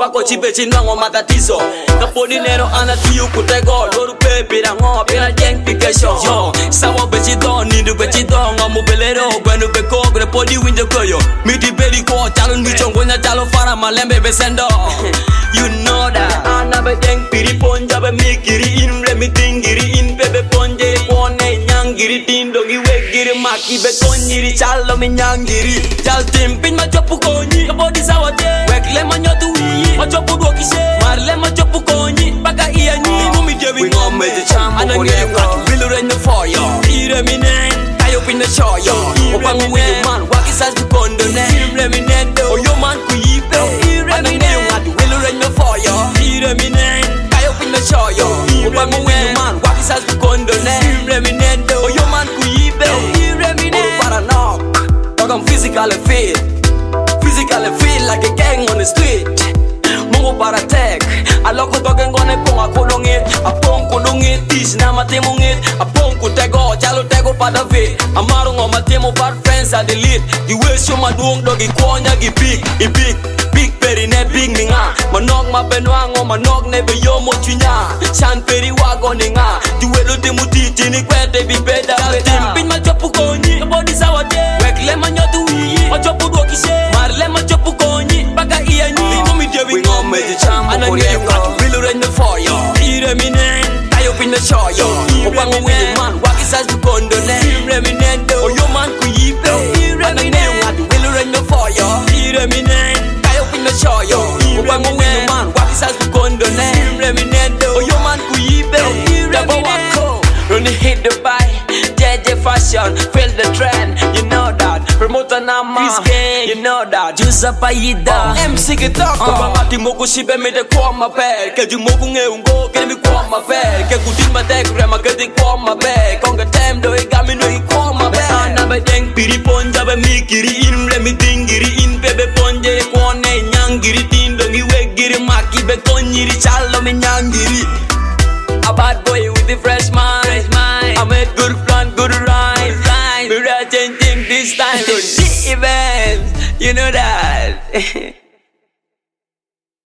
pako chipe chinwango matatizo Kapo dinero anatiyo kutego Loru pepe rango pina jeng pikesho Yo, sawa bechido, nindu bechido Ngamu belero, gwenu beko Grepo di window koyo Miti bedi ko, chalun michongo nya chalo fara malembe besendo You know that Anabe jeng piri ponja be mikiri in Remi tingiri in pepe ponje Pone nyangiri tindongi wegiri Maki be konyiri chalo mi nyangiri Chal timpin ma chopu konyi Kabodi sawa te Wekle ma nyotu wiyi Ma chopu duokishe Marle ma chopu konyi Baka iya nyi Mumi dewi ngome je chambo Anange ngatu Bilu renyo for yo Ire minen Kayo pina show yo Opangu winyo man Wakisas bukondo ne Ire minen do Oyo man kuyipe Anange ngatu Bilu renyo for yo Ire minen Kayo pina show yo Opangu winyo man Wakisas bukondo ne Ire minen do Oyo man kuyipe Ire minen Oro para knock Dog I'm physically fit like a gang on the street Mungo para tech Aloko dogen gone konga kolongit Apong kolongit Tish na matemongit Apong kutego Chalo tego pada ve Amaro ngo matemo par friends a delete Di waste yo madung dogi konya gi big Big peri ne big ninga Manok ma benwa ngo manok ne be yo mo chunya Chan peri wago ninga Di welo de mutiti ni kwete bi beda Timpin ma chopu konyi Kabodi sawa te Wekle ma nyotu wiyi Ma chopu duokishe Marle ma chopu konyi Baka iya nyi Mumi dewi ngome je chambo Anange ngatu Bilu renyo for yo Ire minen Kayo pina show yo Opangu winyo man Wakisas bukondo ne Ire minen do Oyo man kuyipe Anange ngatu Bilu renyo for yo Ire minen Kayo pina show yo Opangu winyo man Wakisas bukondo ne Ire minen do Oyo man kuyipe Dabo wako Run hit the buy JJ fashion Feel the trend You know that Promoter nama You know that Jusa paida MC kitoko Bangati moku shibe mede kwa mape Keju moku ngeungo Kene mi kwa mape Ke kutin matek Rema keti kwa mape Konga tem do igami no ikwa mape Ana be deng piri ponja be mikiri in Remi tingiri in Bebe ponje Kone nyangiri tindongi wegiri Maki be konyiri Chalo mi nyangiri A bad boy with a fresh mind I made good plan, good rhyme We're changing this time to the event You know that